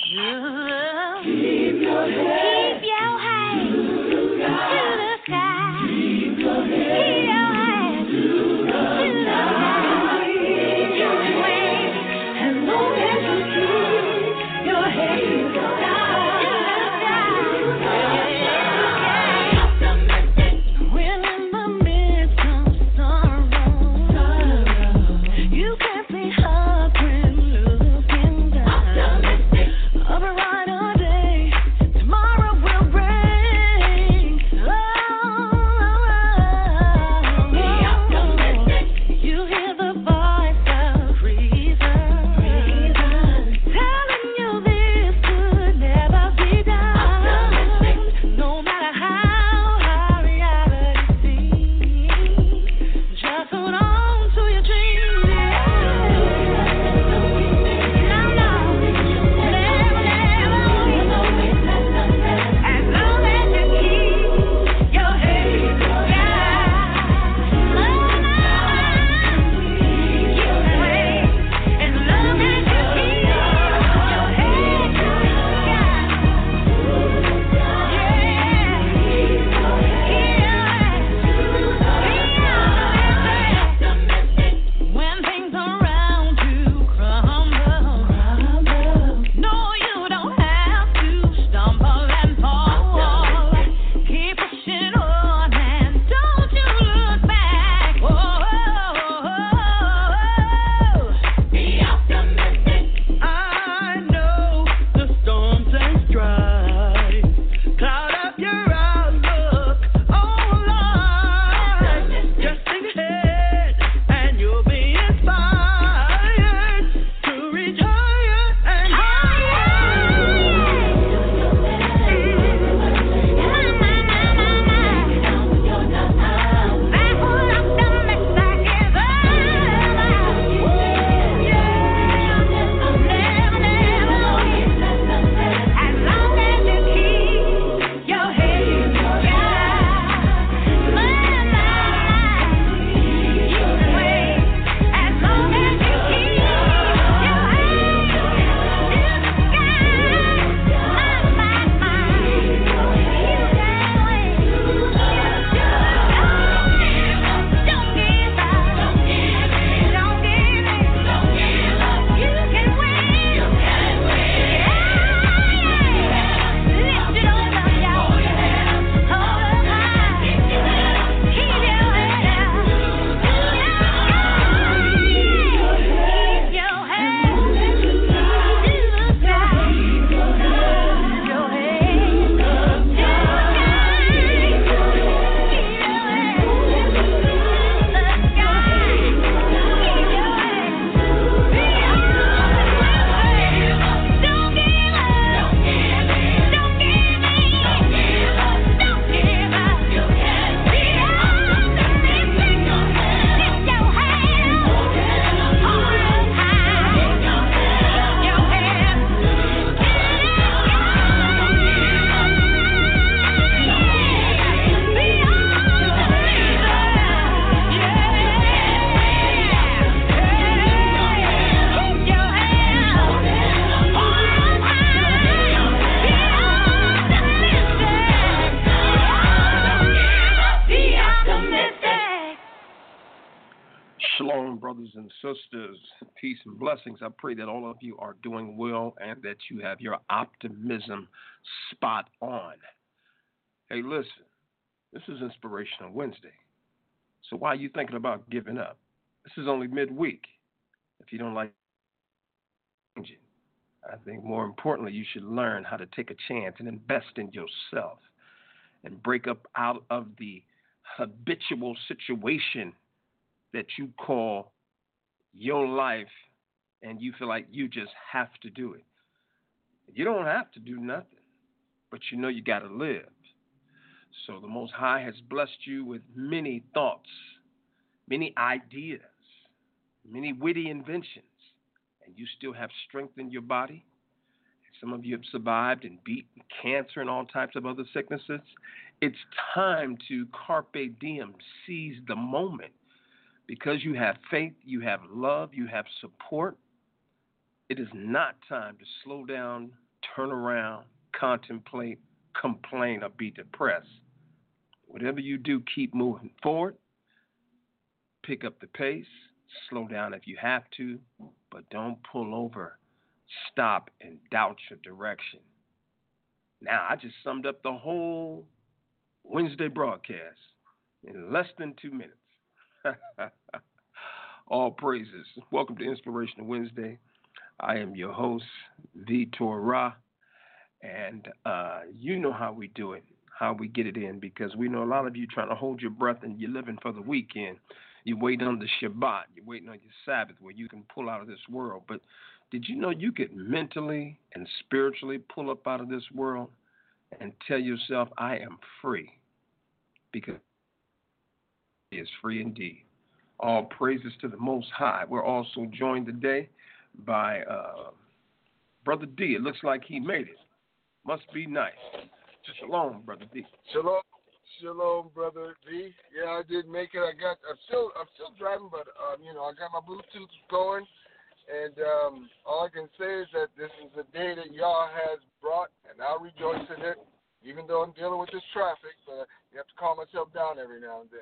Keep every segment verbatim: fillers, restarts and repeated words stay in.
Keep your head. Keep your head to the sky. Keep your head to the sky. Your way, as long as you keep your head to the sky. When in the midst of sorrow, you can see her grin looking down. Of a brighter day, tomorrow will bring. Oh, be optimistic. You hear the voice of reason, reason telling you this could never be done. Optimistic. No matter how hard reality seems, just hold on to your dreams. No, no, never, never. As long as you keep your head in the sky. Your way. As long as you keep your head in the sky. When things around you crumble, no, you don't have to stumble and fall. Keep pushing on and don't you look back. Oh, be optimistic. I know the storms and strife cloud up your outlook on life. Just think ahead and you'll be inspired to reach higher and Shalom, brothers and sisters. Peace and blessings. I pray that all of you are doing well and that you have your optimism spot on. Hey, listen, this is Inspirational Wednesday. So why are you thinking about giving up? This is only midweek. If you don't like changing, I think more importantly, you should learn how to take a chance and invest in yourself and break up out of the habitual situation that you call your life and you feel like you just have to do it. You don't have to do nothing, but you know you got to live. So the Most High has blessed you with many thoughts, many ideas, many witty inventions, and you still have strength in your body. Some of you have survived and beaten cancer and all types of other sicknesses. It's time to carpe diem, seize the moment. Because you have faith, you have love, you have support, it is not time to slow down, turn around, contemplate, complain, or be depressed. Whatever you do, keep moving forward. Pick up the pace. Slow down if you have to, but don't pull over, stop, and doubt your direction. Now, I just summed up the whole Wednesday broadcast in less than two minutes. All praises. Welcome to Inspirational Wednesday. I am your host, Vitor Ra, and uh, you know how we do it, how we get it in, because we know a lot of you trying to hold your breath and you're living for the weekend. You're waiting on the Shabbat. You're waiting on your Sabbath where you can pull out of this world. But did you know you could mentally and spiritually pull up out of this world and tell yourself, I am free? Because he is free indeed. All praises to the Most High. We're also joined today by uh, Brother D. It looks like he made it. Must be nice. Shalom, Brother D. Shalom. Shalom, Brother D. Yeah, I did make it. I got. I'm still. I'm still driving, but um, you know, I got my Bluetooth going, and um, all I can say is that this is a day that Yah has brought, and I'll rejoice in it, even though I'm dealing with this traffic. But you have to calm myself down every now and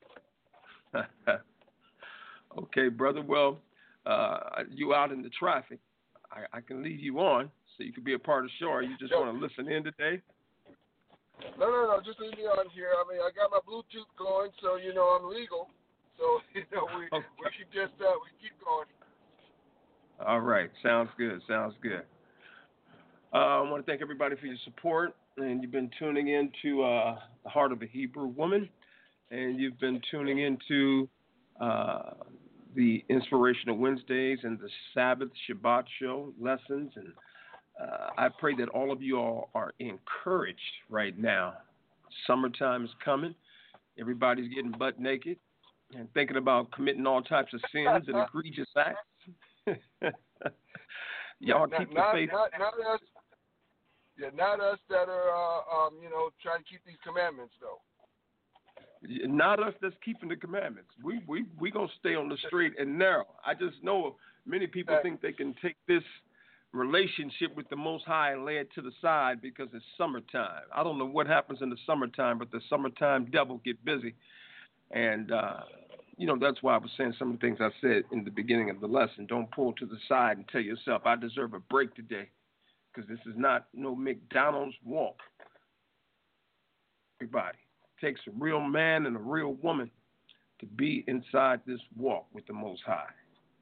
then. Okay, brother. Well, uh, you out in the traffic. I, I can leave you on, so you can be a part of the show. Or you just want to listen in today? No, no, no, just leave me on here. I mean, I got my Bluetooth going, so, you know, I'm legal. So, you know, we okay. we can just, uh, we keep going. All right. Sounds good. Sounds good. Uh, I want to thank everybody for your support. And you've been tuning in to uh, The Heart of a Hebrew Woman. And you've been tuning into uh, the Inspirational Wednesdays and the Sabbath Shabbat show lessons. And Uh, I pray that all of you all are encouraged right now. Summertime is coming. Everybody's getting butt naked and thinking about committing all types of sins and egregious acts. Y'all not, keep the not, faith. Not, not us. Yeah, not us that are, uh, um, you know, trying to keep these commandments, though. Not us that's keeping the commandments. We we we gonna stay on the straight and narrow. I just know many people think they can take this relationship with the Most High and lay it to the side because it's summertime. I don't know what happens in the summertime, but the summertime devil get busy. And, uh, you know, that's why I was saying some of the things I said in the beginning of the lesson. Don't pull to the side and tell yourself, I deserve a break today, because this is not no McDonald's walk. Everybody. It takes a real man and a real woman to be inside this walk with the Most High.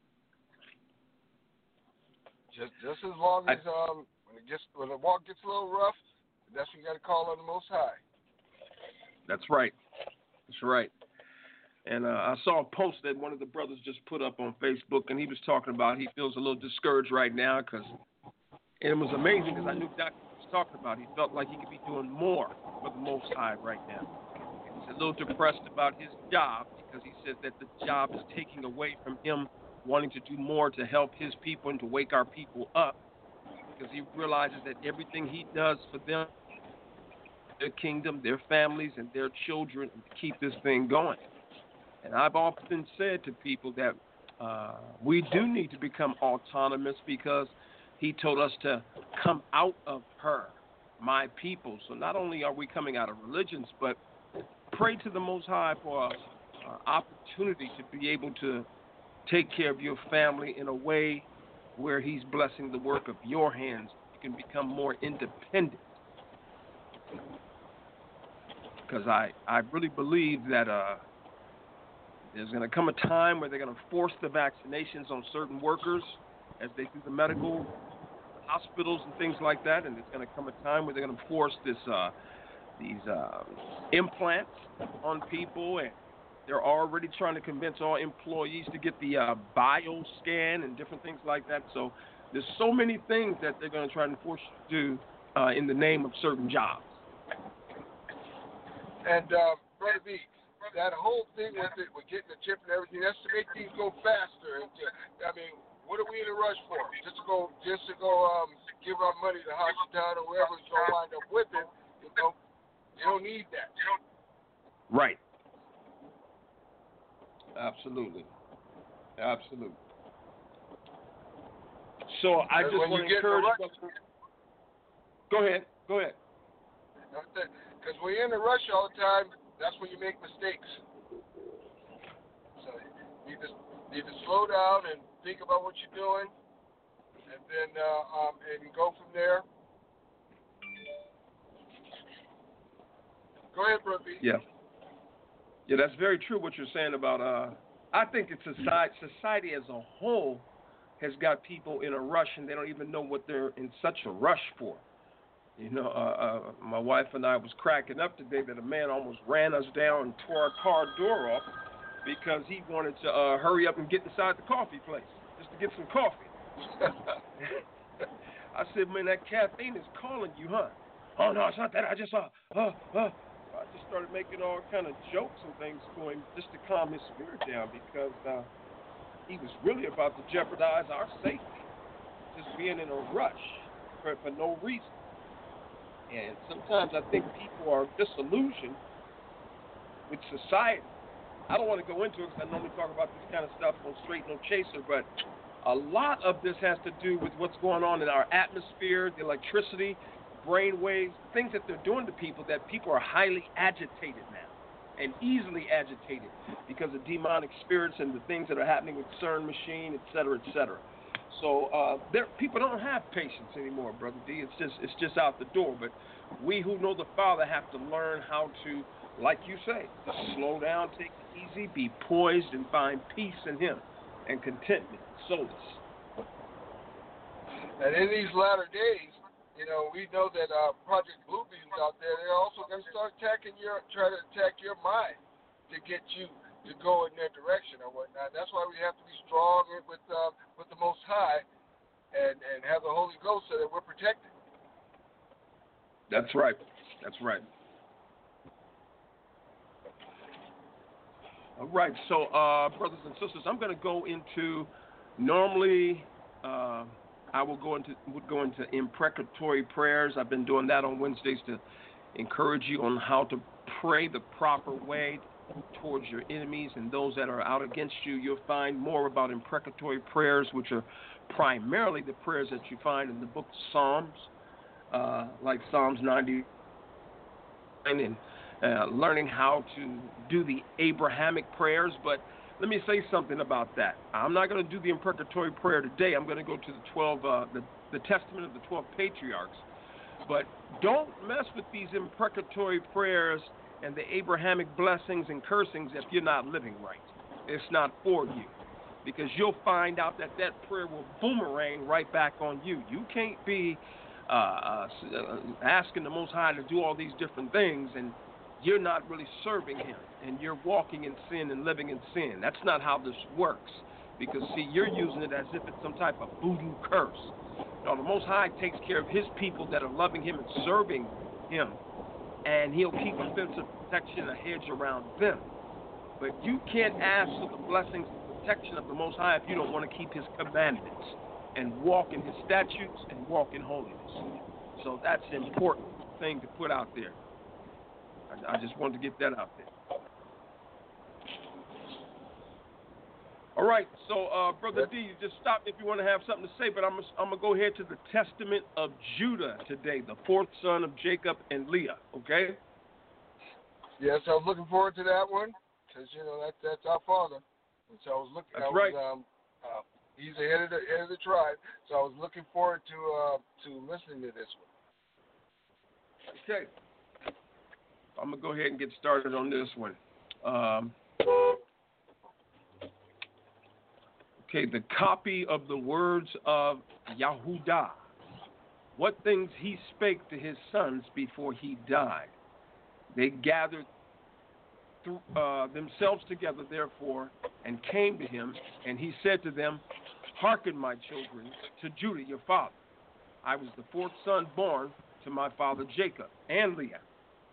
Just, just as long as um, when it gets when the walk gets a little rough, that's when you got to call on the Most High. That's right. That's right. And uh, I saw a post that one of the brothers just put up on Facebook, and he was talking about he feels a little discouraged right now because it was amazing because I knew Doctor was talking about. He felt like he could be doing more for the Most High right now. He's a little depressed about his job because he said that the job is taking away from him wanting to do more to help his people and to wake our people up, because he realizes that everything he does for them, their kingdom, their families, and their children, to keep this thing going. And I've often said to people that uh, we do need to become autonomous, because he told us to come out of her, my people. So not only are we coming out of religions, but pray to the Most High for an opportunity to be able to take care of your family in a way where he's blessing the work of your hands. You can become more independent. Because I, I really believe that uh, there's going to come a time where they're going to force the vaccinations on certain workers as they do the medical hospitals and things like that. And there's going to come a time where they're going to force this uh, these uh, implants on people, and they're already trying to convince all employees to get the uh, bio scan and different things like that. So there's so many things that they're going to try and force you to do uh, in the name of certain jobs. And, uh, Brother B, that whole thing with it, with getting the chip and everything, that's to make things go faster. And to, I mean, what are we in a rush for? Just to go, just to go um, give our money to Hashitan or whoever's going to wind up with it, you know? You don't need that. You don't. Right. Absolutely. Absolutely. So I just want to encourage. Go ahead. Go ahead. Because when you're in a rush all the time, that's when you make mistakes. So you just need to slow down and think about what you're doing, and then uh, um, and go from there. Go ahead, Brother B. Yeah. Yeah, that's very true what you're saying about, uh, I think it's society, society as a whole has got people in a rush and they don't even know what they're in such a rush for. You know, uh, uh, my wife and I was cracking up today that a man almost ran us down and tore our car door off because he wanted to uh, hurry up and get inside the coffee place just to get some coffee. I said, man, that caffeine is calling you, huh? Oh, no, it's not that. I just, uh, uh, uh. I just started making all kind of jokes and things for him just to calm his spirit down because uh, he was really about to jeopardize our safety, just being in a rush for, for no reason. And sometimes I think people are disillusioned with society. I don't want to go into it because I normally talk about this kind of stuff on Straight No Chaser, but a lot of this has to do with what's going on in our atmosphere, the electricity, brain waves, things that they're doing to people, that people are highly agitated now and easily agitated because of demonic spirits and the things that are happening with CERN machine, et cetera, et cetera. So uh, there, people don't have patience anymore, Brother D. It's just it's just out the door. But we who know the Father have to learn how to, like you say, slow down, take it easy, be poised, and find peace in Him and contentment, solace. And in these latter days, you know, we know that uh, Project Bluebeam's out there. They're also going to start attacking your, try to attack your mind to get you to go in their direction or whatnot. That's why we have to be strong with uh, with the Most High and, and have the Holy Ghost so that we're protected. That's right. That's right. All right. So, uh, brothers and sisters, I'm going to go into normally. Uh, I will go into would go into imprecatory prayers. I've been doing that on Wednesdays to encourage you on how to pray the proper way towards your enemies and those that are out against you. You'll find more about imprecatory prayers, which are primarily the prayers that you find in the book of Psalms, uh, like Psalms ninety, and uh, learning how to do the Abrahamic prayers. But let me say something about that. I'm not going to do the imprecatory prayer today. I'm going to go to the twelve, uh, the, the Testament of the twelve patriarchs. But don't mess with these imprecatory prayers and the Abrahamic blessings and cursings if you're not living right. It's not for you, because you'll find out that that prayer will boomerang right back on you. You can't be uh, uh, asking the Most High to do all these different things and you're not really serving Him, and you're walking in sin and living in sin. That's not how this works, because, see, you're using it as if it's some type of voodoo curse. No, the Most High takes care of His people that are loving Him and serving Him, and He'll keep a fence of protection, a hedge around them. But you can't ask for the blessings and protection of the Most High if you don't want to keep His commandments and walk in His statutes and walk in holiness. So that's an important thing to put out there. I just wanted to get that out there. All right, so uh, Brother D, you just stop if you want to have something to say, but I'm, I'm going to go ahead to the Testament of Judah today, the fourth son of Jacob and Leah, okay? Yes, I was looking forward to that one, because, you know, that, that's our father. And so I was looking, that's I was, right. Um, uh, he's the head of the, head of the tribe, so I was looking forward to uh, to listening to this one. Okay. I'm going to go ahead and get started on this one. Um, okay, the copy of the words of Yahudah. What things he spake to his sons before he died. They gathered th- uh, themselves together, therefore, and came to him, and he said to them, Hearken, my children, to Judah your father. I was the fourth son born to my father Jacob and Leah.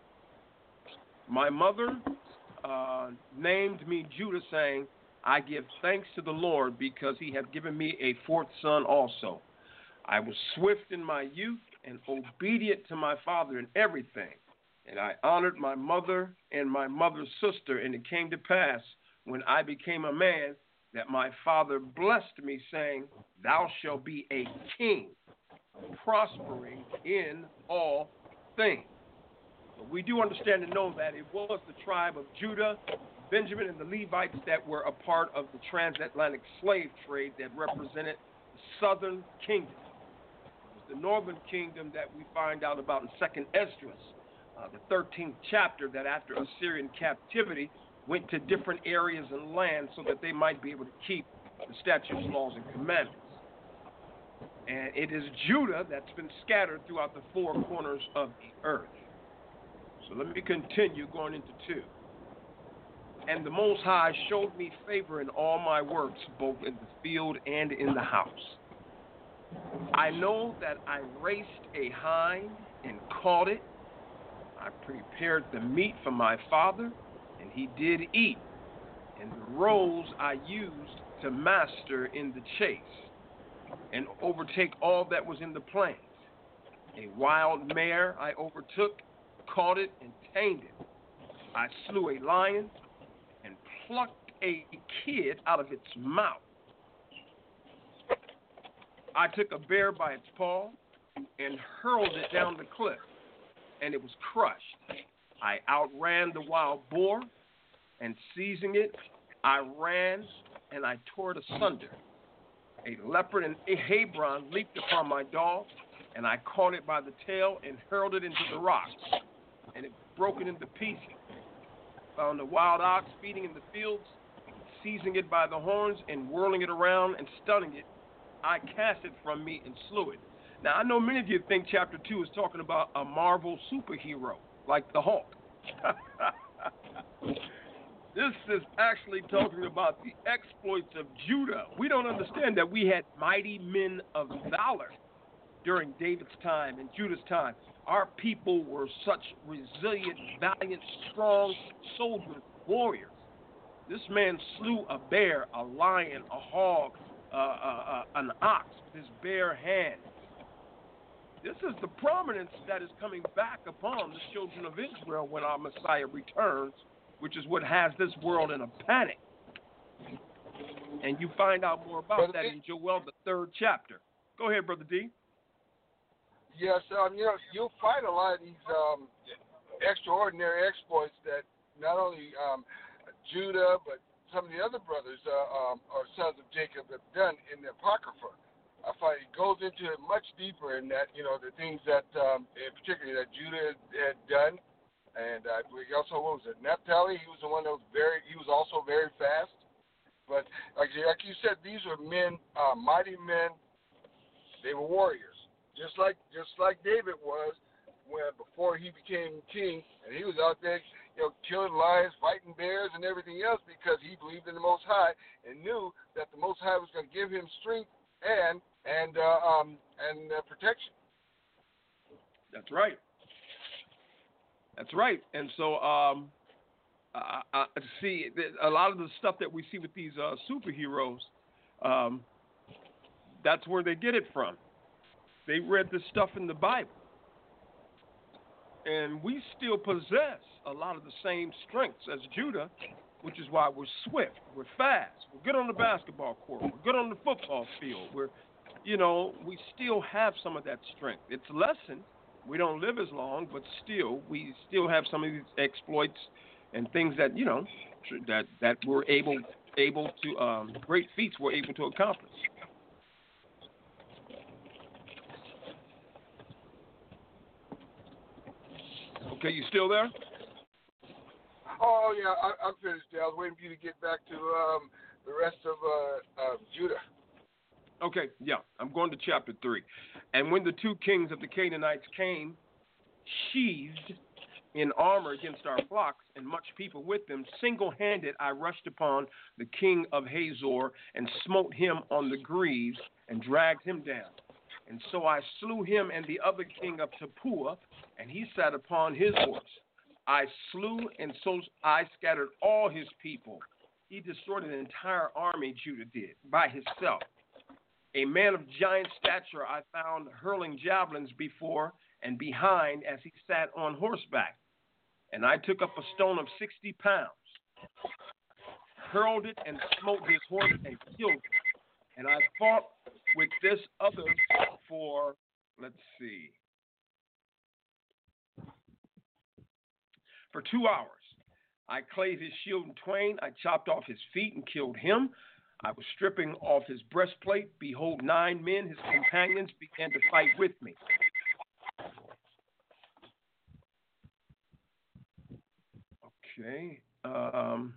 My mother uh, named me Judah, saying, I give thanks to the Lord, because he hath given me a fourth son also. I was swift in my youth and obedient to my father in everything. And I honored my mother and my mother's sister. And it came to pass, when I became a man, that my father blessed me, saying, Thou shalt be a king. prospering in all things. But we do understand and know that it was the tribe of Judah, Benjamin, and the Levites that were a part of the transatlantic slave trade that represented the southern kingdom. It was the northern kingdom that we find out about in Second Esdras, uh, the thirteenth chapter, that after Assyrian captivity went to different areas and lands so that they might be able to keep the statutes, laws, and commandments. And it is Judah that's been scattered throughout the four corners of the earth. So let me continue going into two. And the Most High showed me favor in all my works, both in the field and in the house. I know that I raced a hind and caught it. I prepared the meat for my father, and he did eat. And the roes I used to master in the chase, and overtake all that was in the plains. A wild mare I overtook, caught it, and tamed it. I slew a lion and plucked a kid out of its mouth. I took a bear by its paw and hurled it down the cliff, and it was crushed. I outran the wild boar, and seizing it, I ran and I tore it asunder. A leopard in Hebron leaped upon my dog, and I caught it by the tail and hurled it into the rocks, and it broke it into pieces. Found a wild ox feeding in the fields, seizing it by the horns and whirling it around and stunning it. I cast it from me and slew it. Now, I know many of you think chapter two is talking about a Marvel superhero, like the Hulk. This is actually talking about the exploits of Judah. We don't understand that we had mighty men of valor during David's time and Judah's time. Our people were such resilient, valiant, strong soldiers, warriors. This man slew a bear, a lion, a hog, uh, uh, uh, an ox with his bare hands. This is the prominence that is coming back upon the children of Israel when our Messiah returns, which is what has this world in a panic. And you find out more about Brother that D. in Joel, the third chapter. Go ahead, Brother D. Yes, um, you know, you'll find a lot of these um, extraordinary exploits that not only um, Judah, but some of the other brothers uh, um, or sons of Jacob have done in the Apocrypha. I find it goes into it much deeper in that, you know, the things that, um, particularly that Judah had done. And uh, we also, what was it, Naphtali? He was the one that was very, he was also very fast. But like, like you said, these were men, uh, mighty men. They were warriors. Just like just like David was when before he became king, and he was out there, you know, killing lions, fighting bears, and everything else because he believed in the Most High and knew that the Most High was going to give him strength and and uh, um and uh, protection. That's right. That's right. And so, um, I, I see a lot of the stuff that we see with these uh, superheroes. Um, that's where they get it from. They read this stuff in the Bible. And we still possess a lot of the same strengths as Judah, which is why we're swift, we're fast, we're good on the basketball court, we're good on the football field. We're, you know, we still have some of that strength. It's lessened. We don't live as long, but still, we still have some of these exploits and things that, you know, that that we're able able to, um, great feats we're able to accomplish. Okay, you still there? Oh, yeah, I, I'm finished. I was waiting for you to get back to um, the rest of uh, uh, Judah. Okay, yeah, I'm going to chapter three. And when the two kings of the Canaanites came, sheathed in armor against our flocks and much people with them, single-handed I rushed upon the king of Hazor and smote him on the greaves and dragged him down. And so I slew him and the other king of Tappuah, and he sat upon his horse. I slew, and so I scattered all his people. He destroyed an entire army, Judah did, by himself. A man of giant stature I found hurling javelins before and behind as he sat on horseback. And I took up a stone of sixty pounds, hurled it and smote his horse and killed him. And I fought with this other for, let's see. For two hours, I clave his shield in twain. I chopped off his feet and killed him. I was stripping off his breastplate. Behold, nine men, his companions, began to fight with me. Okay. Um,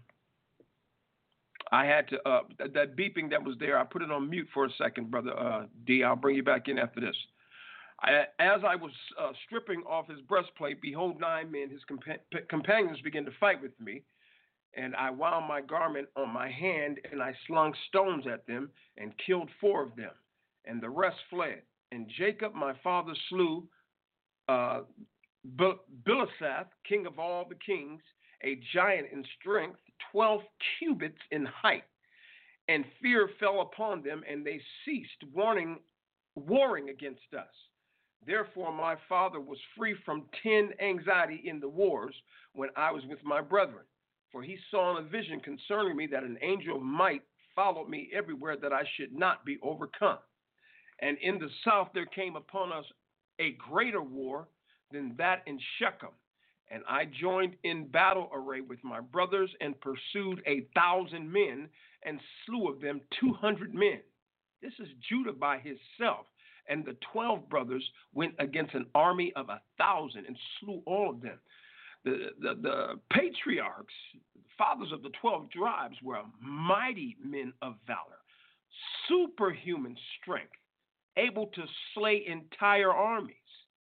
I had to, uh, that, that beeping that was there, I put it on mute for a second, Brother uh, D. I'll bring you back in after this. I, as I was uh, stripping off his breastplate, behold, nine men, his compa- companions, began to fight with me. And I wound my garment on my hand, and I slung stones at them, and killed four of them. And the rest fled. And Jacob, my father, slew uh, Bilisath, king of all the kings, a giant in strength, twelve cubits in height. And fear fell upon them, and they ceased warning, warring against us. Therefore my father was free from ten anxiety in the wars when I was with my brethren. For he saw in a vision concerning me that an angel of might followed me everywhere, that I should not be overcome. And in the south there came upon us a greater war than that in Shechem. And I joined in battle array with my brothers, and pursued a thousand men, and slew of them two hundred men. This is Judah by himself. And the twelve brothers went against an army of a thousand, and slew all of them. The, the, the patriarchs, fathers of the twelve tribes, were mighty men of valor, superhuman strength, able to slay entire armies.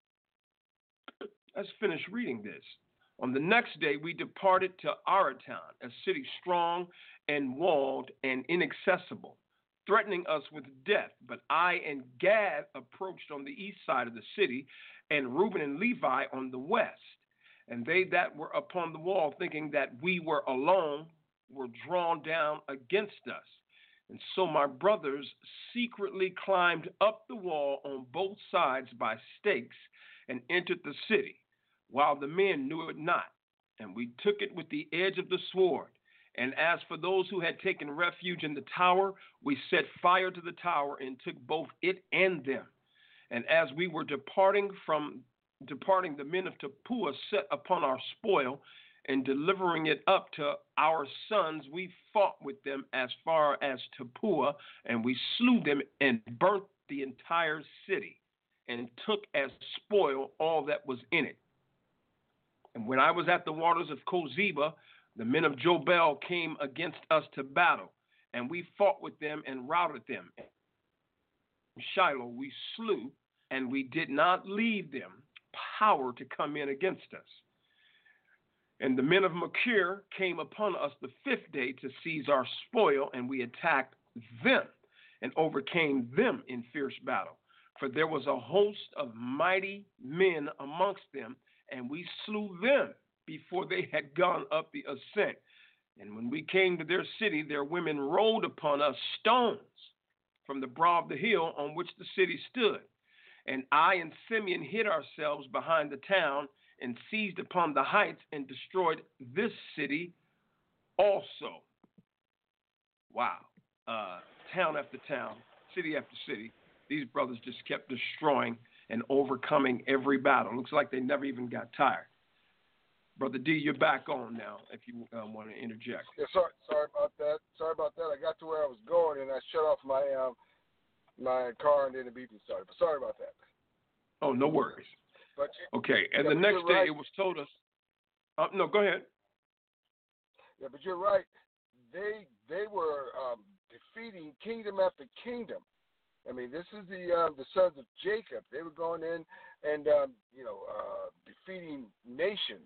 Let's finish reading this. On the next day, we departed to Aratown, a city strong and walled and inaccessible, threatening us with death. But I and Gad approached on the east side of the city, and Reuben and Levi on the west. And they that were upon the wall, thinking that we were alone, were drawn down against us. And so my brothers secretly climbed up the wall on both sides by stakes, and entered the city, while the men knew it not. And we took it with the edge of the sword. And as for those who had taken refuge in the tower, we set fire to the tower, and took both it and them. And as we were departing from departing, the men of Tappuah set upon our spoil, and delivering it up to our sons, we fought with them as far as Tappuah, and we slew them and burnt the entire city, and took as spoil all that was in it. And when I was at the waters of Kozeba, the men of Jobel came against us to battle, and we fought with them and routed them. In Shiloh we slew, and we did not leave them power to come in against us. And the men of Machir came upon us the fifth day to seize our spoil, and we attacked them and overcame them in fierce battle. For there was a host of mighty men amongst them, and we slew them before they had gone up the ascent. And when we came to their city, their women rolled upon us stones from the brow of the hill on which the city stood. And I and Simeon hid ourselves behind the town, and seized upon the heights, and destroyed this city also. Wow. Uh, town after town, city after city, these brothers just kept destroying and overcoming every battle. Looks like they never even got tired. Brother D, you're back on now, if you um, want to interject. Yeah, sorry, sorry about that. Sorry about that. I got to where I was going, and I shut off my um, my car, and then the beeping started. But sorry about that. Oh, no worries. But, okay, and yeah, the next day right. it was told us. Uh, no, go ahead. Yeah, but you're right. They they were um, defeating kingdom after kingdom. I mean, this is the uh, the sons of Jacob. They were going in and um, you know uh, defeating nations.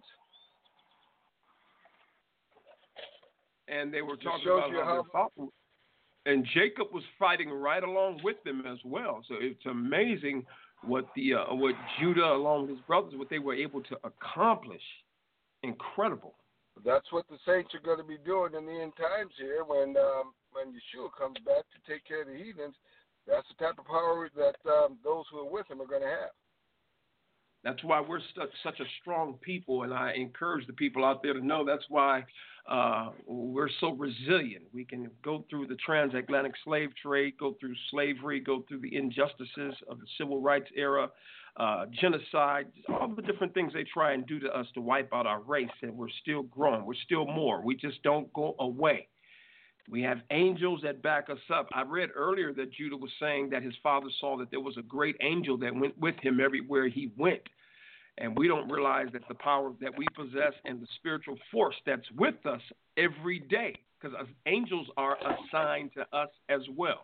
And they were Just talking shows about you how, how their father, and Jacob was fighting right along with them as well. So it's amazing what the uh, what Judah, along with his brothers, what they were able to accomplish. Incredible. That's what the saints are going to be doing in the end times here when um, when Yeshua comes back to take care of the heathens. That's the type of power that um, those who are with him are going to have. That's why we're stu- such a strong people, and I encourage the people out there to know that's why uh, we're so resilient. We can go through the transatlantic slave trade, go through slavery, go through the injustices of the civil rights era, uh, genocide, all the different things they try and do to us to wipe out our race, and we're still growing. We're still more. We just don't go away. We have angels that back us up. I read earlier that Judah was saying that his father saw that there was a great angel that went with him everywhere he went. And we don't realize that the power that we possess and the spiritual force that's with us every day, because angels are assigned to us as well.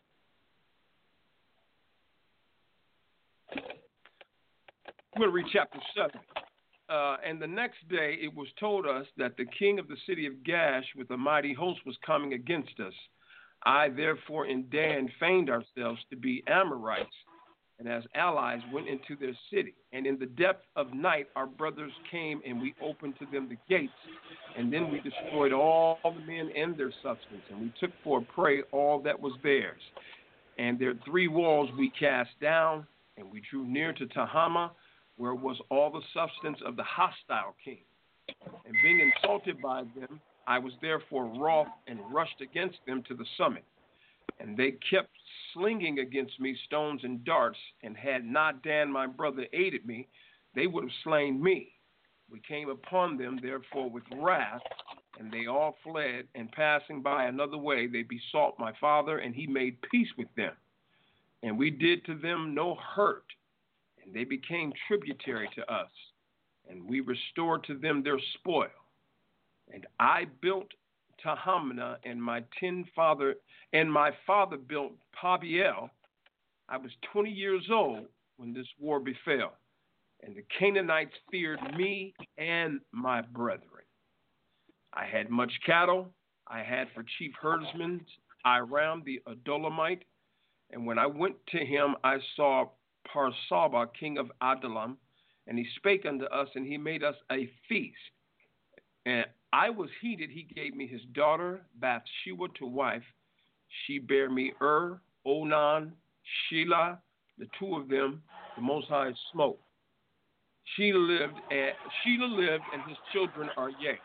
I'm going to read chapter seven. Uh, and the next day it was told us that the king of the city of Gash with a mighty host was coming against us. I, therefore, and Dan feigned ourselves to be Amorites, and as allies went into their city. And in the depth of night our brothers came, and we opened to them the gates. And then we destroyed all the men and their substance, and we took for prey all that was theirs. And their three walls we cast down, and we drew near to Tahama, where was all the substance of the hostile king. And being insulted by them, I was therefore wroth and rushed against them to the summit. And they kept slinging against me stones and darts, and had not Dan my brother aided me, they would have slain me. We came upon them therefore with wrath, and they all fled, and passing by another way, they besought my father, and he made peace with them. And we did to them no hurt, and they became tributary to us, and we restored to them their spoil. And I built Tahamna, and my ten father and my father built Pabiel. I was twenty years old when this war befell, and the Canaanites feared me and my brethren. I had much cattle. I had for chief herdsmen Iram the Adulamite, and when I went to him, I saw Parsaba, king of Adullam, and he spake unto us, and he made us a feast. And I was heated. He gave me his daughter Bathsheba to wife. She bare me Ur, Onan, Shelah, the two of them, the Most High smote. Sheila lived, and Sheila lived, and his children are yea.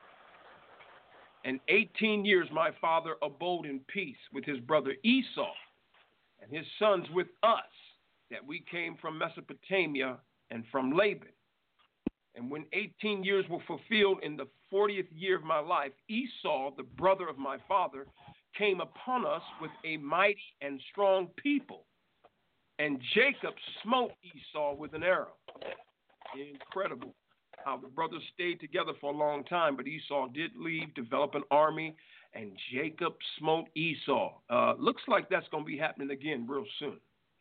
And eighteen years my father abode in peace with his brother Esau, and his sons with us, that we came from Mesopotamia and from Laban. And when eighteen years were fulfilled in the fortieth year of my life, Esau, the brother of my father, came upon us with a mighty and strong people. And Jacob smote Esau with an arrow. Incredible how the brothers stayed together for a long time, but Esau did leave, develop an army, and Jacob smote Esau. Uh, looks like that's going to be happening again real soon.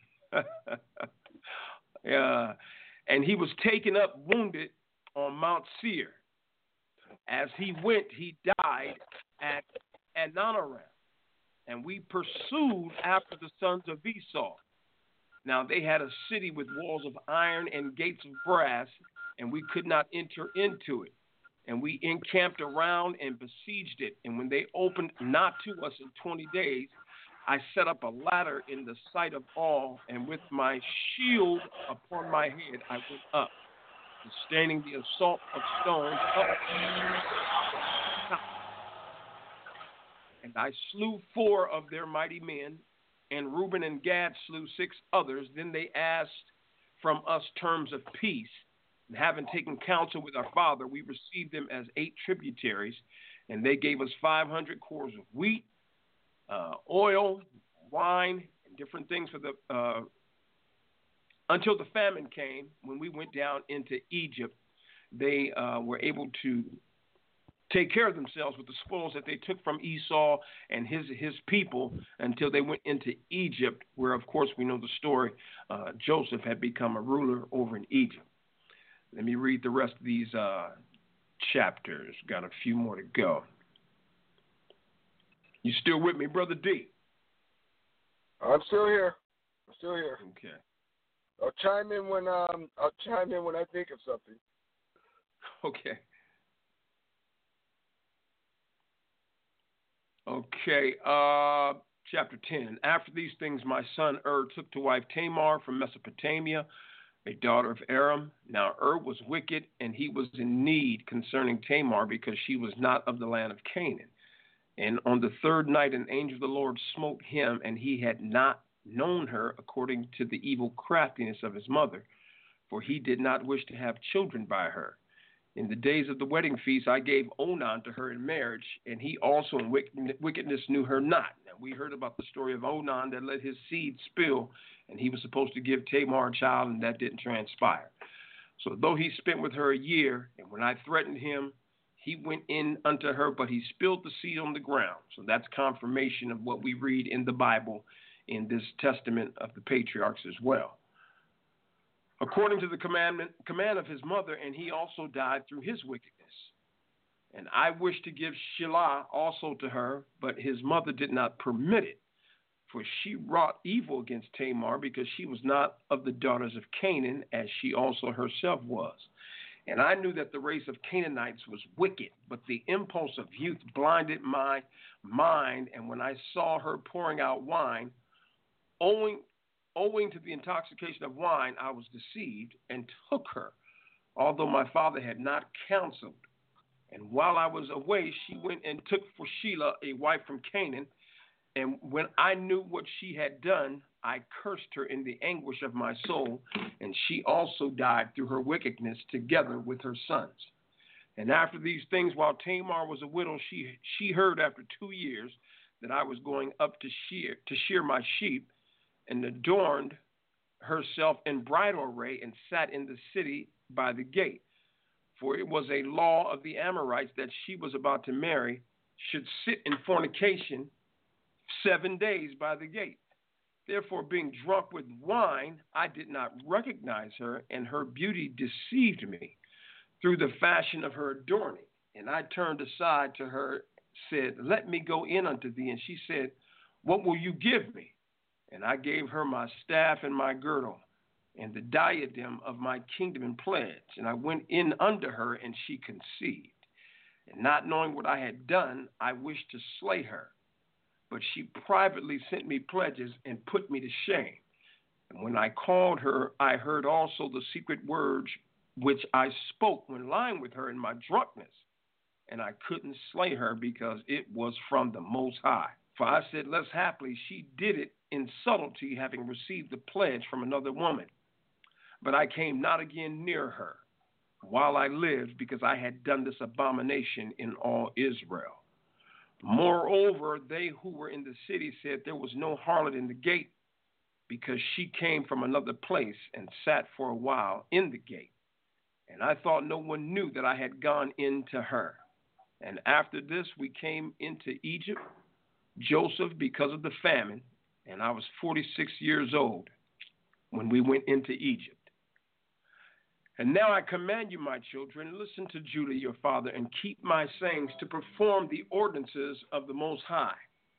uh, and he was taken up wounded on Mount Seir. As he went, he died at Adonram, and we pursued after the sons of Esau. Now they had a city with walls of iron and gates of brass, and we could not enter into it. And we encamped around and besieged it. And when they opened not to us in twenty days, I set up a ladder in the sight of all, and with my shield upon my head I went up, sustaining the assault of stones up. And I slew four of their mighty men, and Reuben and Gad slew six others. Then they asked from us terms of peace, and having taken counsel with our father, we received them as eight tributaries, and they gave us five hundred cores of wheat, uh, oil, wine, and different things for the uh, until the famine came. When we went down into Egypt, they uh, were able to take care of themselves with the spoils that they took from Esau and his his people until they went into Egypt, where, of course, we know the story. Uh, Joseph had become a ruler over in Egypt. Let me read the rest of these uh, chapters. Got a few more to go. You still with me, Brother D? I'm still here. I'm still here. Okay. I'll chime in when um I'll chime in when I think of something. Okay. Okay. Uh, chapter ten. After these things, my son Ur took to wife Tamar from Mesopotamia, a daughter of Aram. Now Ur was wicked, and he was in need concerning Tamar, because she was not of the land of Canaan. And on the third night an angel of the Lord smote him, and he had not known her according to the evil craftiness of his mother, for he did not wish to have children by her. In the days of the wedding feast I gave Onan to her in marriage, and he also in wickedness knew her not. Now we heard about the story of Onan that let his seed spill, and he was supposed to give Tamar a child, and that didn't transpire. So though he spent with her a year, and when I threatened him, he went in unto her, but he spilled the seed on the ground. So that's confirmation of what we read in the Bible in this testament of the patriarchs as well. According to the commandment, command of his mother, and he also died through his wickedness. And I wished to give Shelah also to her, but his mother did not permit it, for she wrought evil against Tamar, because she was not of the daughters of Canaan, as she also herself was. And I knew that the race of Canaanites was wicked, but the impulse of youth blinded my mind, and when I saw her pouring out wine, owing Owing to the intoxication of wine, I was deceived and took her, although my father had not counseled. And while I was away, she went and took for Shelah a wife from Canaan. And when I knew what she had done, I cursed her in the anguish of my soul, and she also died through her wickedness together with her sons. And after these things, while Tamar was a widow, she she heard after two years that I was going up to shear to shear my sheep, and adorned herself in bridal array, and sat in the city by the gate. For it was a law of the Amorites that she was about to marry should sit in fornication seven days by the gate. Therefore, being drunk with wine, I did not recognize her, and her beauty deceived me through the fashion of her adorning. And I turned aside to her, said, Let me go in unto thee. And she said, What will you give me? And I gave her my staff and my girdle, and the diadem of my kingdom in pledge. And I went in unto her, and she conceived. And not knowing what I had done, I wished to slay her. But she privately sent me pledges and put me to shame. And when I called her, I heard also the secret words which I spoke when lying with her in my drunkenness. And I couldn't slay her, because it was from the Most High. For I said, Less happily she did it in subtlety, having received the pledge from another woman. But I came not again near her while I lived, because I had done this abomination in all Israel. Moreover, they who were in the city said there was no harlot in the gate, because she came from another place and sat for a while in the gate. And I thought no one knew that I had gone in to her. And after this we came into Egypt, Joseph, because of the famine, and I was forty-six years old when we went into Egypt. And now I command you, my children, listen to Judah your father, and keep my sayings, to perform the ordinances of the Most High,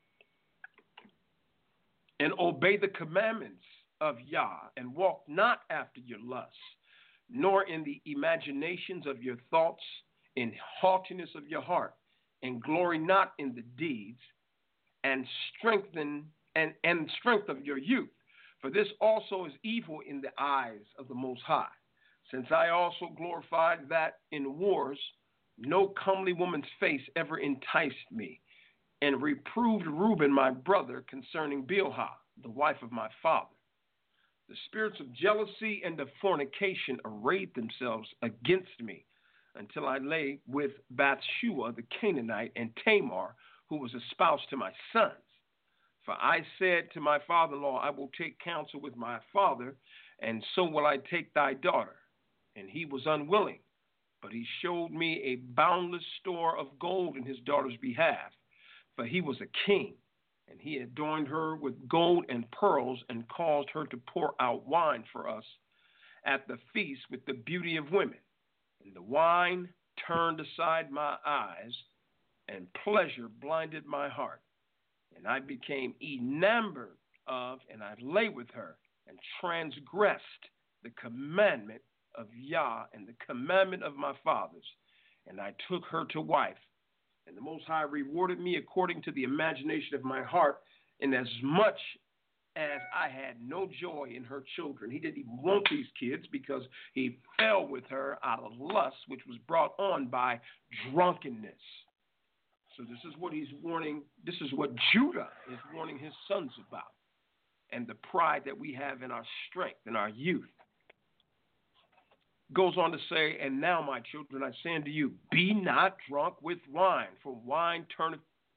and obey the commandments of Yah, and walk not after your lusts, nor in the imaginations of your thoughts, in haughtiness of your heart, and glory not in the deeds, and strengthen and, and strength of your youth. For this also is evil in the eyes of the Most High. Since I also glorified that in wars no comely woman's face ever enticed me, and reproved Reuben my brother concerning Bilhah, the wife of my father. The spirits of jealousy and of fornication arrayed themselves against me, until I lay with Bathshua the Canaanite, and Tamar, who was a spouse to my sons. For I said to my father-in-law, I will take counsel with my father, and so will I take thy daughter. And he was unwilling, but he showed me a boundless store of gold in his daughter's behalf, for he was a king, and he adorned her with gold and pearls, and caused her to pour out wine for us at the feast with the beauty of women. And the wine turned aside my eyes, and pleasure blinded my heart. And I became enamored of, and I lay with her, and transgressed the commandment of Yah and the commandment of my fathers. And I took her to wife. And the Most High rewarded me according to the imagination of my heart, inasmuch as I had no joy in her children. He didn't even want these kids because he fell with her out of lust, which was brought on by drunkenness. So this is what he's warning, this is what Judah is warning his sons about, and the pride that we have in our strength, in our youth. Goes on to say, and now, my children, I say unto you, be not drunk with wine, for wine turneth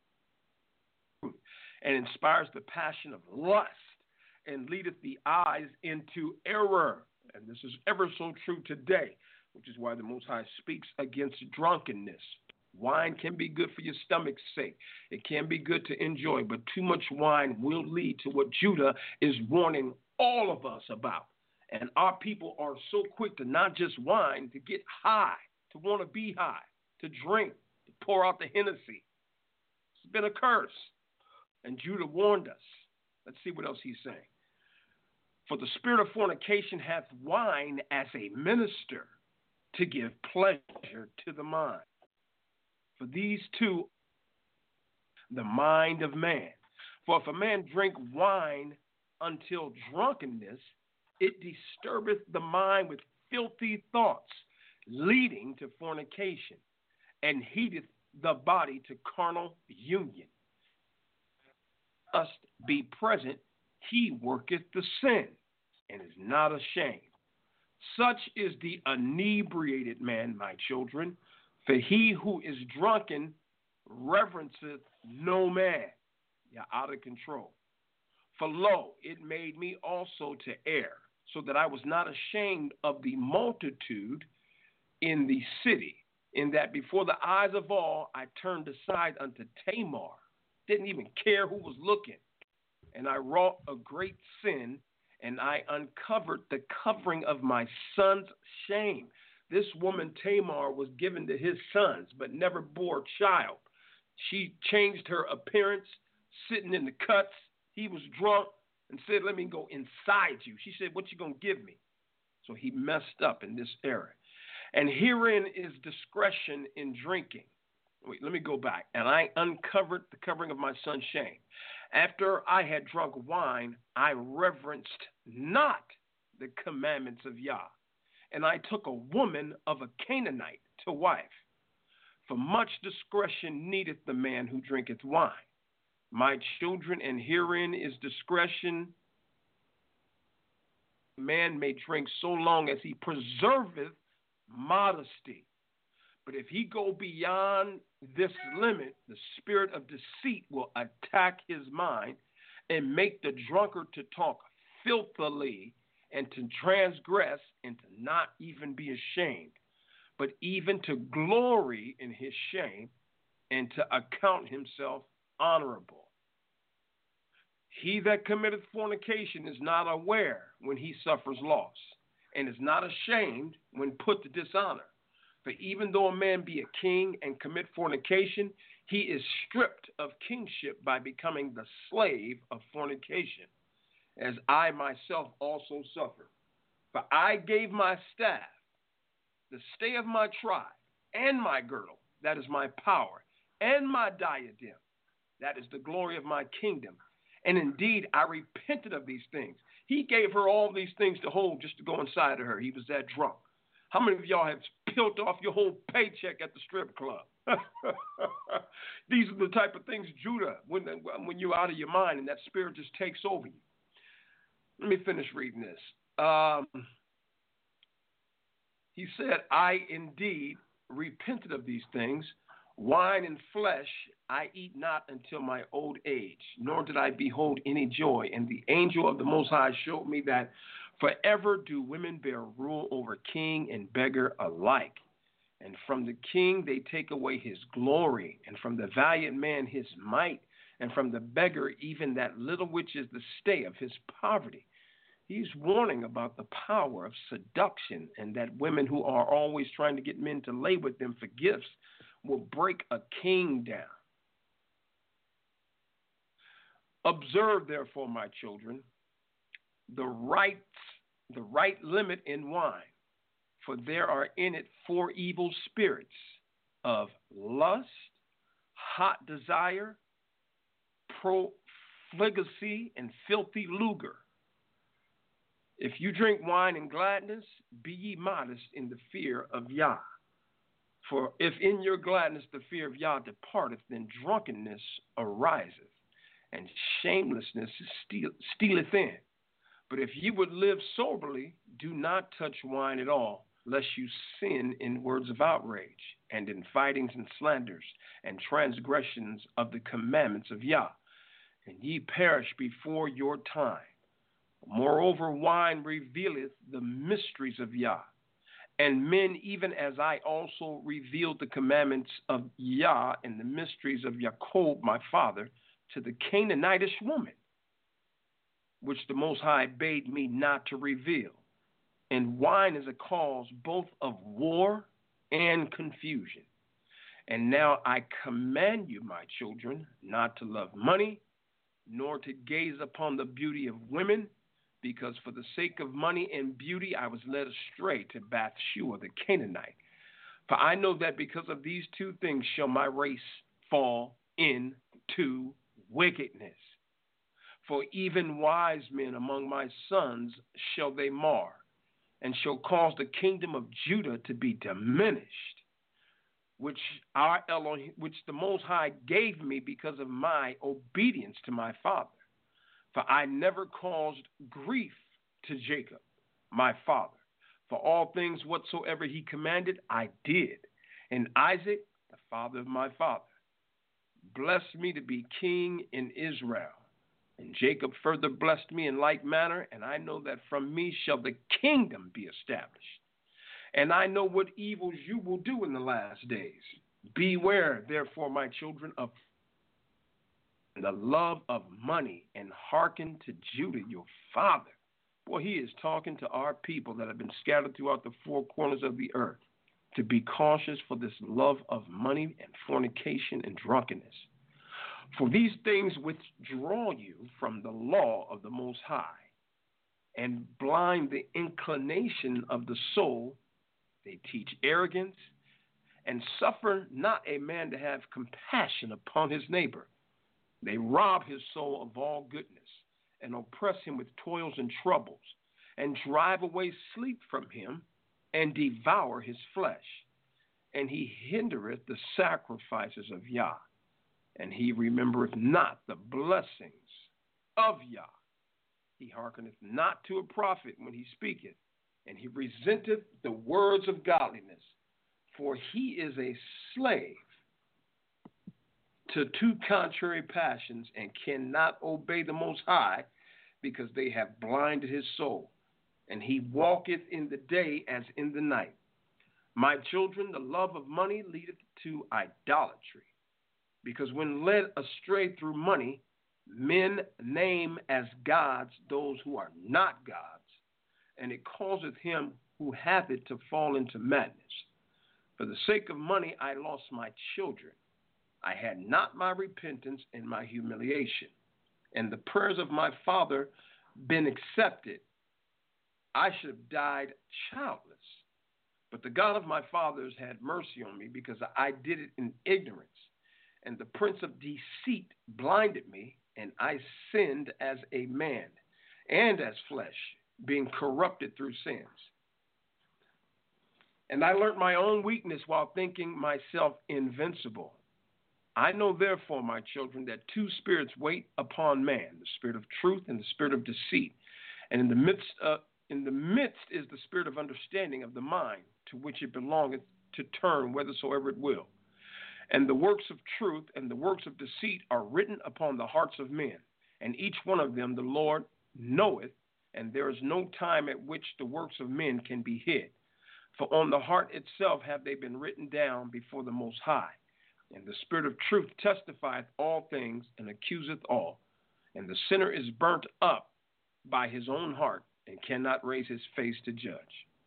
and inspires the passion of lust, and leadeth the eyes into error. And this is ever so true today, which is why the Most High speaks against drunkenness. Wine can be good for your stomach's sake. It can be good to enjoy, but too much wine will lead to what Judah is warning all of us about. And our people are so quick to not just wine, to get high, to want to be high, to drink, to pour out the Hennessy. It's been a curse. And Judah warned us. Let's see what else he's saying. For the spirit of fornication hath wine as a minister to give pleasure to the mind. For these two, the mind of man. For if a man drink wine until drunkenness, it disturbeth the mind with filthy thoughts, leading to fornication, and heateth the body to carnal union. Must be present, he worketh the sin, and is not ashamed. Such is the inebriated man, my children, for he who is drunken reverenceth no man. You're out of control. For lo, it made me also to err, so that I was not ashamed of the multitude in the city, in that before the eyes of all I turned aside unto Tamar, didn't even care who was looking, and I wrought a great sin, and I uncovered the covering of my son's shame. This woman Tamar was given to his sons, but never bore a child. She changed her appearance, sitting in the cuts. He was drunk and said, let me go inside you. She said, what you going to give me? So he messed up in this era. And herein is discretion in drinking. Wait, let me go back. And I uncovered the covering of my son's shame. After I had drunk wine, I reverenced not the commandments of Yah. And I took a woman of a Canaanite to wife. For much discretion needeth the man who drinketh wine. My children, and herein is discretion. Man may drink so long as he preserveth modesty. But if he go beyond this limit, the spirit of deceit will attack his mind and make the drunkard to talk filthily and to transgress and to not even be ashamed, but even to glory in his shame and to account himself honorable. He that committeth fornication is not aware when he suffers loss, and is not ashamed when put to dishonor. For even though a man be a king and commit fornication, he is stripped of kingship by becoming the slave of fornication, as I myself also suffered. For I gave my staff, the stay of my tribe, and my girdle, that is my power, and my diadem, that is the glory of my kingdom. And indeed, I repented of these things. He gave her all these things to hold just to go inside of her. He was that drunk. How many of y'all have peeled off your whole paycheck at the strip club? These are the type of things, Judah, when, when you're out of your mind and that spirit just takes over you. Let me finish reading this. Um, he said, I indeed repented of these things. Wine and flesh I eat not until my old age, nor did I behold any joy. And the angel of the Most High showed me that forever do women bear rule over king and beggar alike. And from the king they take away his glory, and from the valiant man his might, and from the beggar even that little which is the stay of his poverty. He's warning about the power of seduction, and that women who are always trying to get men to lay with them for gifts will break a king down. Observe, therefore, my children, the right, the right limit in wine, for there are in it four evil spirits of lust, hot desire, profligacy and filthy lucre. If you drink wine and gladness, be ye modest in the fear of Yah. For if in your gladness the fear of Yah departeth, then drunkenness ariseth, and shamelessness steal, stealeth in. But if ye would live soberly, do not touch wine at all, lest you sin in words of outrage, and in fightings and slanders, and transgressions of the commandments of Yah, and ye perish before your time. Moreover, wine revealeth the mysteries of Yah, and men, even as I also revealed the commandments of Yah and the mysteries of Jacob, my father, to the Canaanitish woman, which the Most High bade me not to reveal. And wine is a cause both of war and confusion. And now I command you, my children, not to love money, nor to gaze upon the beauty of women, because for the sake of money and beauty I was led astray to Bathsheba the Canaanite. For I know that because of these two things shall my race fall into wickedness. For even wise men among my sons shall they mar, and shall cause the kingdom of Judah to be diminished, which our Elohim, which the Most High gave me because of my obedience to my father. For I never caused grief to Jacob, my father. For all things whatsoever he commanded, I did. And Isaac, the father of my father, blessed me to be king in Israel. And Jacob further blessed me in like manner, and I know that from me shall the kingdom be established. And I know what evils you will do in the last days. Beware, therefore, my children, of the love of money, and hearken to Judah your father. Boy, he is talking to our people that have been scattered throughout the four corners of the earth, to be cautious for this love of money and fornication and drunkenness. For these things withdraw you from the law of the Most High, and blind the inclination of the soul. They teach arrogance, and suffer not a man to have compassion upon his neighbor. They rob his soul of all goodness, and oppress him with toils and troubles, and drive away sleep from him, and devour his flesh. And he hindereth the sacrifices of Yah, and he remembereth not the blessings of Yah. He hearkeneth not to a prophet when he speaketh, and he resenteth the words of godliness. For he is a slave to two contrary passions, and cannot obey the Most High, because they have blinded his soul. And he walketh in the day as in the night. My children, the love of money leadeth to idolatry, because when led astray through money, men name as gods those who are not gods, and it causeth him who hath it to fall into madness. For the sake of money I lost my children. I had not my repentance and my humiliation, and the prayers of my father been accepted, I should have died childless. But the God of my fathers had mercy on me, because I did it in ignorance. And the prince of deceit blinded me, and I sinned as a man, and as flesh, being corrupted through sins. And I learnt my own weakness while thinking myself invincible. I know therefore, my children, that two spirits wait upon man, the spirit of truth and the spirit of deceit. And in the midst of, in the midst is the spirit of understanding of the mind, to which it belongeth to turn whithersoever it will. And the works of truth and the works of deceit are written upon the hearts of men, and each one of them the Lord knoweth, and there is no time at which the works of men can be hid. For on the heart itself have they been written down before the Most High. And the spirit of truth testifieth all things, and accuseth all. And the sinner is burnt up by his own heart, and cannot raise his face to judge.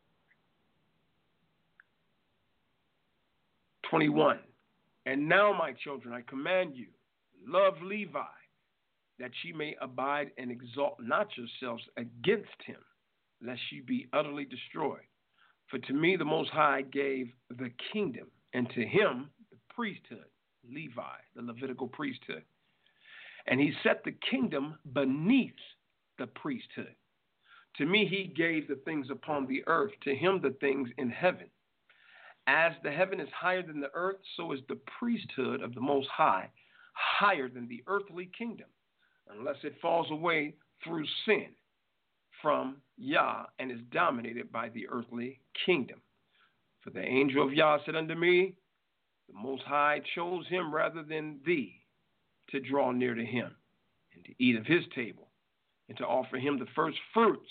twenty-one. And now, my children, I command you, love Levi, that ye may abide, and exalt not yourselves against him, lest ye be utterly destroyed. For to me the Most High gave the kingdom, and to him the priesthood, Levi, the Levitical priesthood. And he set the kingdom beneath the priesthood. To me, he gave the things upon the earth, to him the things in heaven. As the heaven is higher than the earth, so is the priesthood of the Most High higher than the earthly kingdom, unless it falls away through sin from Yah and is dominated by the earthly kingdom. For the angel of Yah said unto me, the Most High chose him rather than thee to draw near to him and to eat of his table and to offer him the first fruits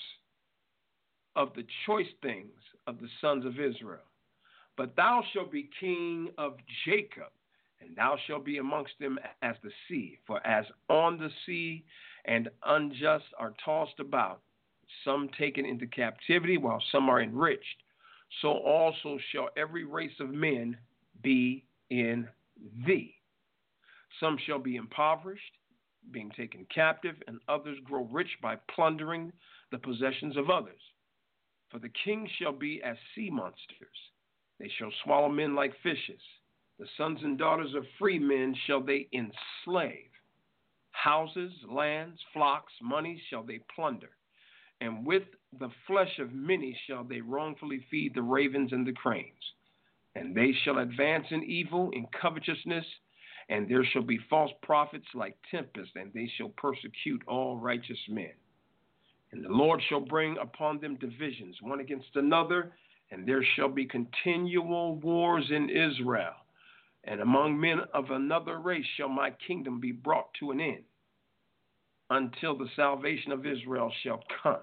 of the choice things of the sons of Israel. But thou shalt be king of Jacob, and thou shalt be amongst them as the sea. For as on the sea and unjust are tossed about, some taken into captivity, while some are enriched, so also shall every race of men be in thee. Some shall be impoverished, being taken captive, and others grow rich by plundering the possessions of others. For the king shall be as sea monsters. They shall swallow men like fishes. The sons and daughters of free men shall they enslave. Houses, lands, flocks, money shall they plunder. And with the flesh of many shall they wrongfully feed the ravens and the cranes. And they shall advance in evil, in covetousness, and there shall be false prophets like tempests, and they shall persecute all righteous men. And the Lord shall bring upon them divisions, one against another, and there shall be continual wars in Israel. And among men of another race shall my kingdom be brought to an end, until the salvation of Israel shall come,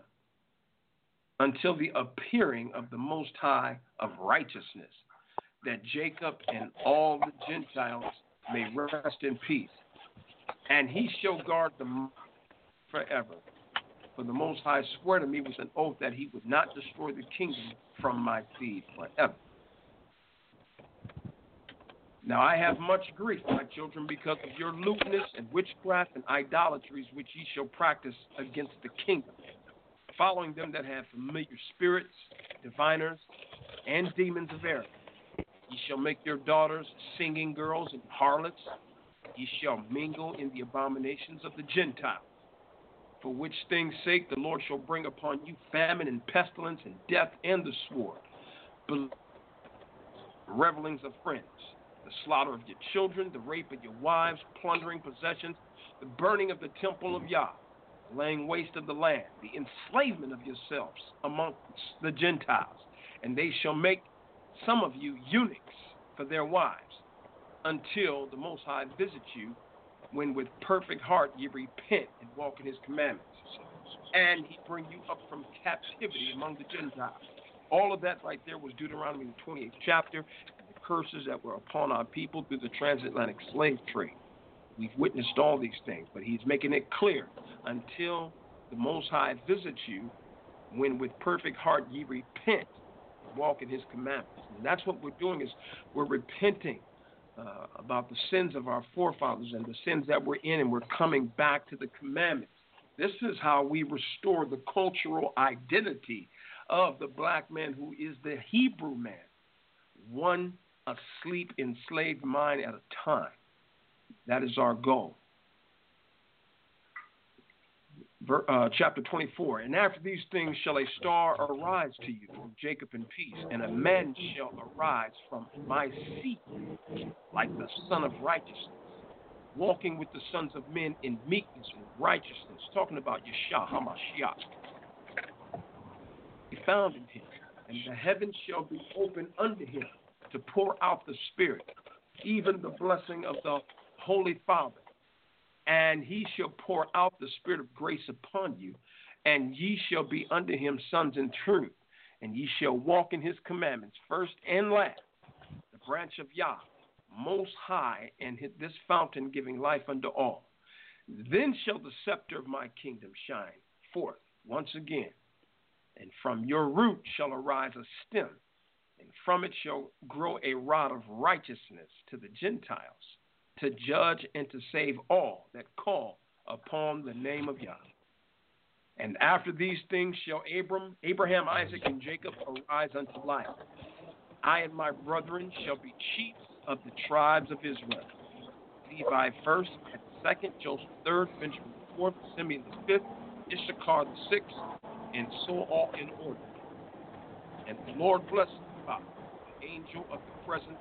until the appearing of the Most High of righteousness, that Jacob and all the Gentiles may rest in peace. And he shall guard them forever. For the Most High swore to me with an oath that he would not destroy the kingdom from my seed forever. Now I have much grief, my children, because of your lewdness and witchcraft and idolatries which ye shall practice against the kingdom, following them that have familiar spirits, diviners, and demons of error. Ye shall make your daughters singing girls and harlots. Ye shall mingle in the abominations of the Gentiles. For which things' sake the Lord shall bring upon you famine and pestilence and death and the sword, revelings of friends, the slaughter of your children, the rape of your wives, plundering possessions, the burning of the temple of Yah, the laying waste of the land, the enslavement of yourselves amongst the Gentiles. And they shall make some of you eunuchs for their wives, until the Most High visit you, when with perfect heart ye repent and walk in his commandments, and he bring you up from captivity among the Gentiles. All of that right there was Deuteronomy, the twenty-eighth chapter, and the curses that were upon our people through the transatlantic slave trade. We've witnessed all these things, but he's making it clear, until the Most High visits you, when with perfect heart ye repent and walk in his commandments. And that's what we're doing, is we're repenting Uh, about the sins of our forefathers and the sins that we're in, and we're coming back to the commandments. This is how we restore the cultural identity of the black man, who is the Hebrew man, one asleep, enslaved mind at a time. That is our goal. Ver, uh, chapter twenty-four, and after these things shall a star arise to you from Jacob in peace, and a man shall arise from my seed, like the Son of Righteousness, walking with the sons of men in meekness and righteousness, talking about Yeshua HaMashiach. He found in him, and the heavens shall be open unto him to pour out the Spirit, even the blessing of the Holy Father. And he shall pour out the Spirit of grace upon you, and ye shall be unto him sons in truth, and ye shall walk in his commandments, first and last, the branch of Yah, most high, and this fountain giving life unto all. Then shall the scepter of my kingdom shine forth once again, and from your root shall arise a stem, and from it shall grow a rod of righteousness to the Gentiles, to judge and to save all that call upon the name of Yah. And after these things shall Abram, Abraham, Isaac, and Jacob arise unto life. I and my brethren shall be chiefs of the tribes of Israel. Levi first, at the second, Joseph the third, Benjamin the fourth, Simeon the fifth, Issachar the sixth, and so all in order. And the Lord blessed the angel of the presence,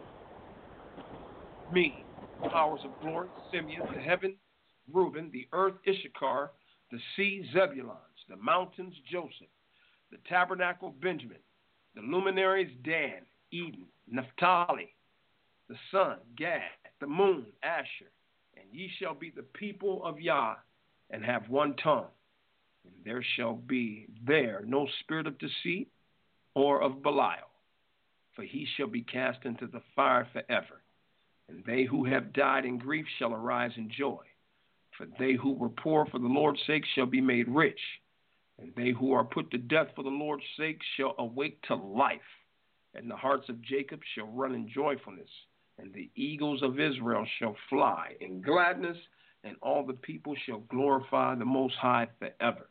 me, powers of glory, Simeon, the heaven, Reuben, the earth, Issachar, the sea, Zebulons, the mountains, Joseph, the tabernacle, Benjamin, the luminaries, Dan, Eden, Naphtali, the sun, Gad, the moon, Asher, and ye shall be the people of Yah, and have one tongue. And there shall be there no spirit of deceit or of Belial, for he shall be cast into the fire forever. And they who have died in grief shall arise in joy. For they who were poor for the Lord's sake shall be made rich. And they who are put to death for the Lord's sake shall awake to life. And the hearts of Jacob shall run in joyfulness. And the eagles of Israel shall fly in gladness. And all the people shall glorify the Most High forever.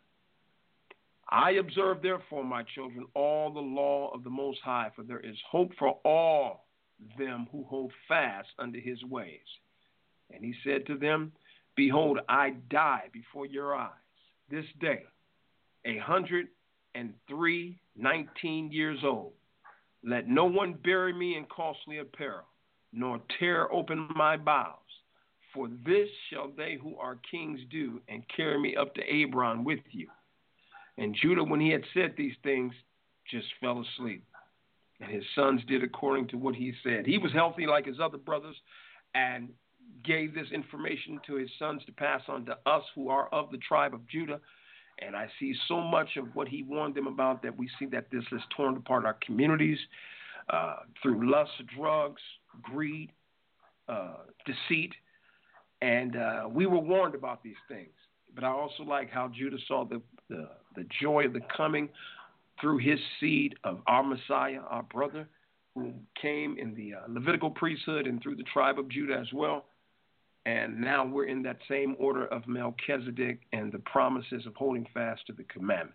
I observe, therefore, my children, all the law of the Most High, for there is hope for all them who hold fast unto his ways. And he said to them, behold, I die before your eyes this day, a hundred and three, nineteen years old. Let no one bury me in costly apparel, nor tear open my bowels. For this shall they who are kings do, and carry me up to Abron with you. And Judah, when he had said these things, just fell asleep. And his sons did according to what he said. He was healthy like his other brothers and gave this information to his sons to pass on to us who are of the tribe of Judah. And I see so much of what he warned them about that we see that this has torn apart our communities uh, through lust, drugs, greed, uh, deceit. And uh, we were warned about these things. But I also like how Judah saw the, the, the joy of the coming through his seed of our Messiah, our brother, who came in the uh, Levitical priesthood and through the tribe of Judah as well. And now we're in that same order of Melchizedek and the promises of holding fast to the commandments.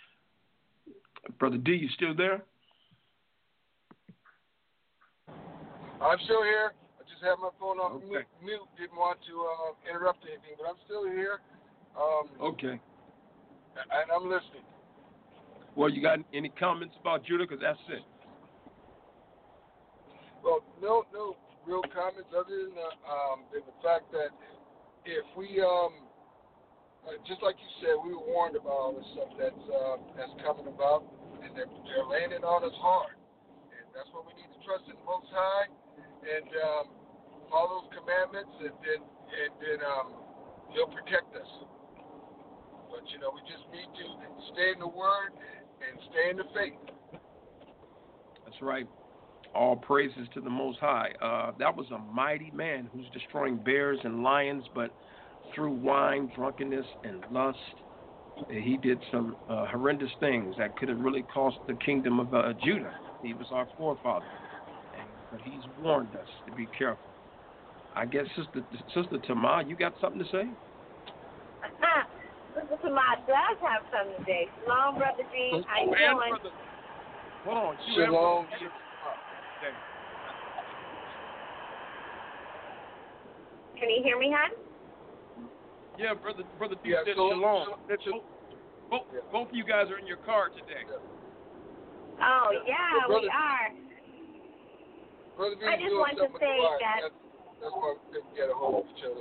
Brother D, you still there? I'm still here. I just have my phone off Okay. mute. Didn't want to uh, interrupt anything, but I'm still here. Um, Okay. And I'm listening. Well, you got any comments about Judah? Because that's it. Well, no, no real comments other than the, um, than the fact that if we, um, uh, just like you said, we were warned about all this stuff that's uh, that's coming about, and they're, they're landing on us hard, and that's what we need to trust in the Most High, and um, follow those commandments, and then and then um, He'll protect us. But you know, we just need to stay in the Word and stay in the faith. That's right. All praises to the Most High. Uh, that was a mighty man who's destroying bears and lions, but through wine, drunkenness, and lust, he did some uh, horrendous things that could have really cost the kingdom of uh, Judah. He was our forefather, and, but he's warned us to be careful. I guess, Sister Sister Tamar, you got something to say? Sister Tamar does have something to say. Shalom, Brother G. So, How you oh, doing? Brother, hold on. You Shalom. have- Okay. Can you hear me, hon? Yeah, brother, brother D Yeah, said so- shalom. so- That's- so- both, yeah. both of you guys are in your car today. Oh, Yeah. yeah, Well, brother- we are. Brother B I just doing want to something with the say wife. that- That's, that's why we couldn't get a hold of each other.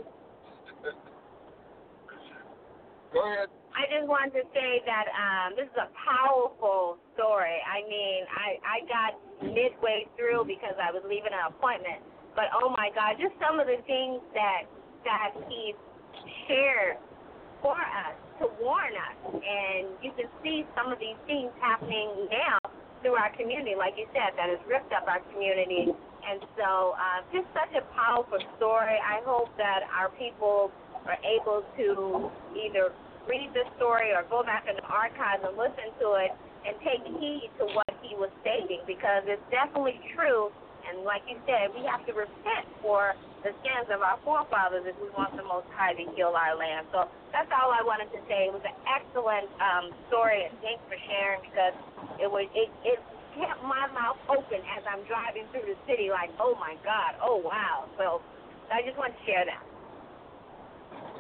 Go ahead. I just wanted to say that um, this is a powerful story. I mean, I, I got midway through because I was leaving an appointment. But, oh, my God, just some of the things that, that he shared for us to warn us. And you can see some of these things happening now through our community, like you said, that has ripped up our community. And so uh, just such a powerful story. I hope that our people are able to either read the story or go back in the archives and listen to it and take heed to what he was stating, because it's definitely true. And like you said, we have to repent for the sins of our forefathers if we want the Most High to heal our land. So that's all I wanted to say. It was an excellent um, story, and thanks for sharing, because it was it, it kept my mouth open as I'm driving through the city like, oh, my God, oh, wow. So I just want to share that.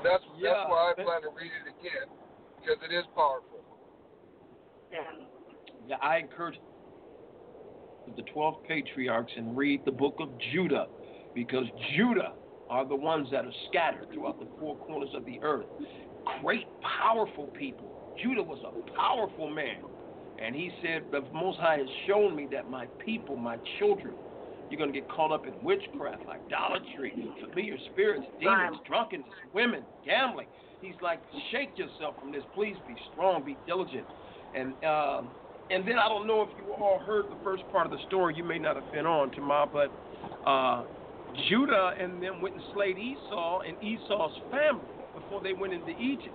that's Yeah. that's why I plan to read it again, because it is powerful. Yeah. Yeah, I encourage the twelve patriarchs and read the book of Judah, because Judah are the ones that are scattered throughout the four corners of the earth. Great, powerful people. Judah was a powerful man. And he said, the Most High has shown me that my people, my children, you're going to get caught up in witchcraft, idolatry, familiar spirits, demons, drunkenness, women, gambling. He's like, shake yourself from this. Please be strong, be diligent. And um, and then I don't know if you all heard the first part of the story. You may not have been on, Tamar, but uh, Judah and them went and slayed Esau and Esau's family before they went into Egypt.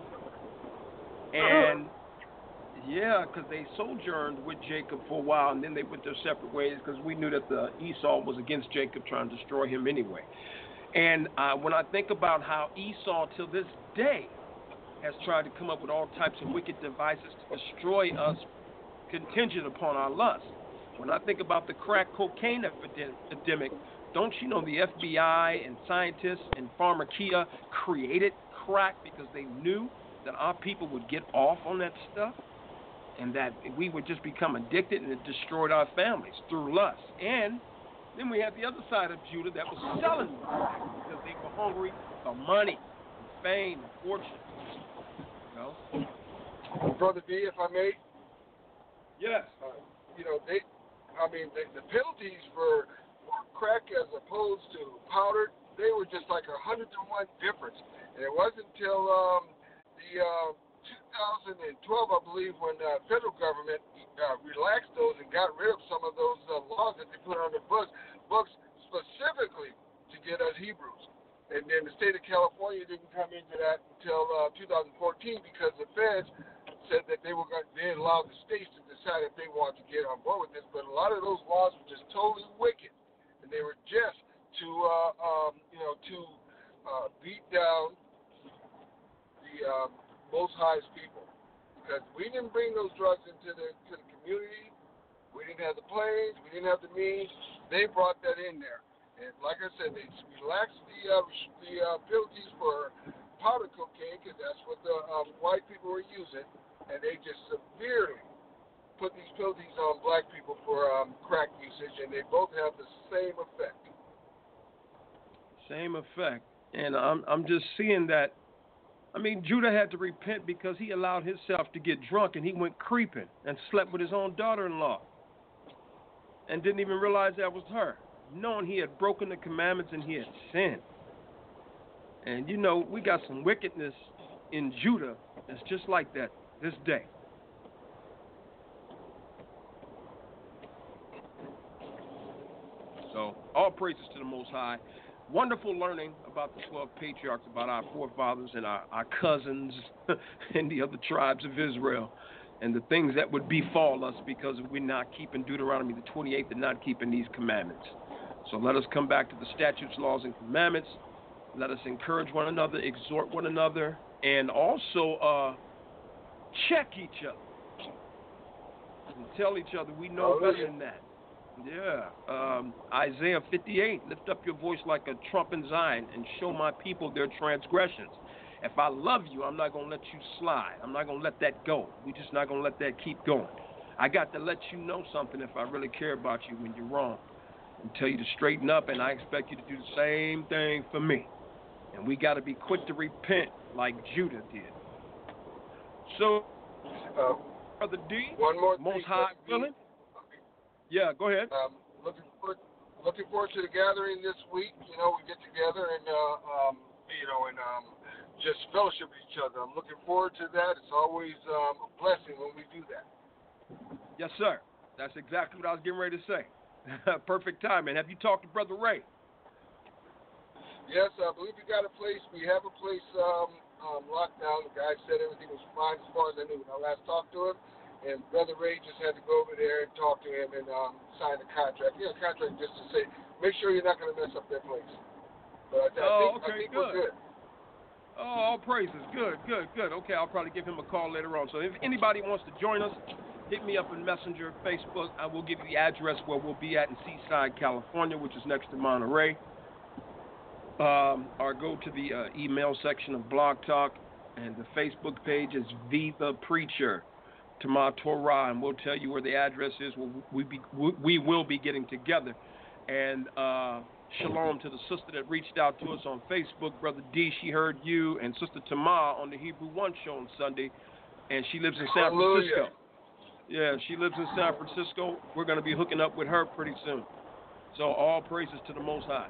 And yeah, because they sojourned with Jacob for a while, and then they went their separate ways because we knew that the Esau was against Jacob, trying to destroy him anyway. And uh, when I think about how Esau, till this day, has tried to come up with all types of wicked devices to destroy us, contingent upon our lust. When I think about the crack cocaine epidemic, don't you know the F B I and scientists and pharmacia created crack because they knew that our people would get off on that stuff? And that we would just become addicted, and it destroyed our families through lust. And then we had the other side of Judah that was selling crack because they were hungry for money, and fame, and fortune. You know? Brother D, if I may. Yes. Uh, you know, they, I mean, the, the penalties for crack as opposed to powder, they were just like a hundred to one difference. And it wasn't until um, the uh, two thousand twelve, I believe, when the uh, federal government uh, relaxed those and got rid of some of those uh, laws that they put on the books, books specifically to get us Hebrews. And then the state of California didn't come into that until uh, two thousand fourteen, because the feds said that they were going, they allowed the states to decide if they wanted to get on board with this. But a lot of those laws were just totally wicked, and they were just to uh, um, you know to uh, beat down the um, Most High's people, because we didn't bring those drugs into the to the community. We didn't have the planes. We didn't have the means. They brought that in there. And like I said, they relaxed the uh, the uh, penalties for powder cocaine, because that's what the um, white people were using, and they just severely put these penalties on black people for um, crack usage, and they both have the same effect. Same effect. And I'm I'm just seeing that. I mean, Judah had to repent because he allowed himself to get drunk, and he went creeping and slept with his own daughter-in-law and didn't even realize that was her, knowing he had broken the commandments and he had sinned. And, you know, we got some wickedness in Judah that's just like that this day. So, all praises to the Most High. Wonderful learning about the twelve patriarchs, about our forefathers and our, our cousins and the other tribes of Israel, and the things that would befall us because we're not keeping Deuteronomy the twenty-eighth and not keeping these commandments. So let us come back to the statutes, laws, and commandments. Let us encourage one another, exhort one another, and also uh, check each other and tell each other we know better than that. Yeah. Um, Isaiah fifty-eight, lift up your voice like a trump in Zion and show my people their transgressions. If I love you, I'm not going to let you slide. I'm not going to let that go. We're just not going to let that keep going. I got to let you know something if I really care about you when you're wrong, and tell you to straighten up, and I expect you to do the same thing for me. And we got to be quick to repent like Judah did. So, Uh, Brother D, one more thing, Most High willing? Yeah, go ahead. Um, looking forward, looking forward to the gathering this week. You know, we get together and uh, um, you know, and um, just fellowship with each other. I'm looking forward to that. It's always um, a blessing when we do that. Yes, sir. That's exactly what I was getting ready to say. Perfect timing. Have you talked to Brother Ray? Yes, I believe we got a place. We have a place um, um, locked down. The guy said everything was fine as far as I knew when I last talked to him. And Brother Ray just had to go over there and talk to him and um, sign the contract. You know, contract just to say, make sure you're not going to mess up that place. But I, oh, think, okay, I think good. we're good. Oh, all praises. Good, good, good. Okay, I'll probably give him a call later on. So if anybody wants to join us, hit me up in Messenger, Facebook. I will give you the address where we'll be at in Seaside, California, which is next to Monterey. um, or go to the uh, email section of Blog Talk, and the Facebook page is V the Preacher, Tama Torah, and we'll tell you where the address is. We'll, we, be, we will be getting together. And uh, shalom to the sister that reached out to us on Facebook, Brother D. She heard you and Sister Tama on the Hebrew One show on Sunday, and she lives in San Hallelujah. Francisco. Yeah, she lives in San Francisco. We're going to be hooking up with her pretty soon. So all praises to the Most High.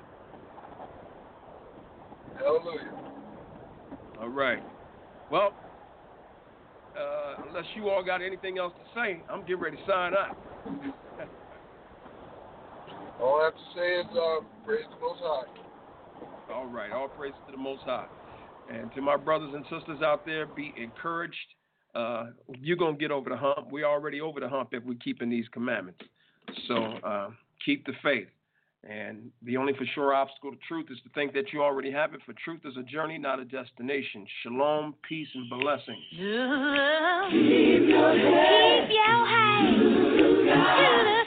Hallelujah. All right. Well, uh, unless you all got anything else to say, I'm getting ready to sign out. All I have to say is uh, praise the Most High. All right. All praises to the Most High. And to my brothers and sisters out there, be encouraged. Uh, you're going to get over the hump. We're already over the hump if we're keeping these commandments. So uh, keep the faith. And the only for sure obstacle to truth is to think that you already have it. For truth is a journey, not a destination. Shalom, peace, and blessings. Keep your head. Keep your head.